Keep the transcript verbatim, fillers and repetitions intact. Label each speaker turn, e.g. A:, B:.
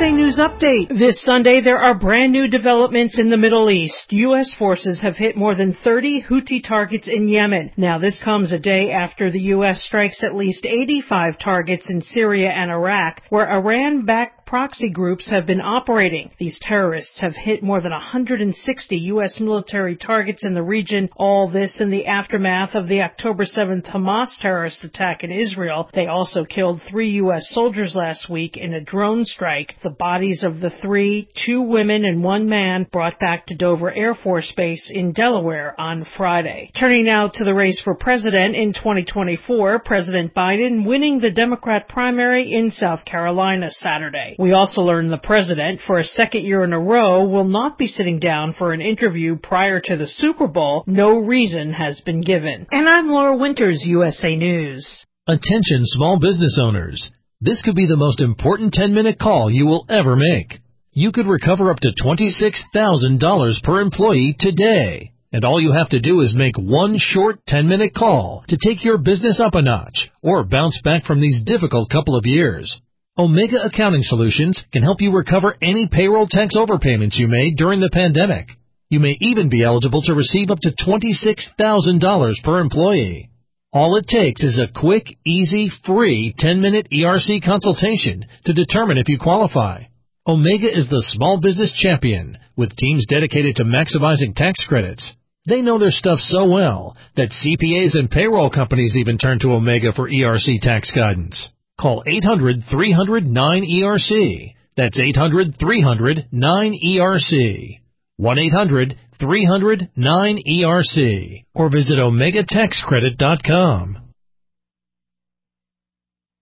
A: A News Update. This Sunday, there are brand new developments in the Middle East. U S forces have hit more than thirty Houthi targets in Yemen. Now, this comes a day after the U S strikes at least eighty-five targets in Syria and Iraq, where Iran-backed proxy groups have been operating. These terrorists have hit more than one hundred sixty U S military targets in the region, all this in the aftermath of the October seventh Hamas terrorist attack in Israel. They also killed three U S soldiers last week in a drone strike. The bodies of the three, two women and one man, brought back to Dover Air Force Base in Delaware on Friday. Turning now to the race for president in twenty twenty-four, President Biden winning the Democrat primary in South Carolina Saturday. We also learned the president, for a second year in a row, will not be sitting down for an interview prior to the Super Bowl. No reason has been given. And I'm Laura Winters, U S A News.
B: Attention small business owners. This could be the most important ten-minute call you will ever make. You could recover up to twenty-six thousand dollars per employee today. And all you have to do is make one short ten-minute call to take your business up a notch or bounce back from these difficult couple of years. Omega Accounting Solutions can help you recover any payroll tax overpayments you made during the pandemic. You may even be eligible to receive up to twenty-six thousand dollars per employee. All it takes is a quick, easy, free ten-minute E R C consultation to determine if you qualify. Omega is the small business champion with teams dedicated to maximizing tax credits. They know their stuff so well that C P As and payroll companies even turn to Omega for E R C tax guidance. Call eight hundred, three hundred, nine E R C. That's eight hundred, three hundred, nine E R C. one eight hundred, three hundred, nine E R C. Or visit omega tax credit dot com.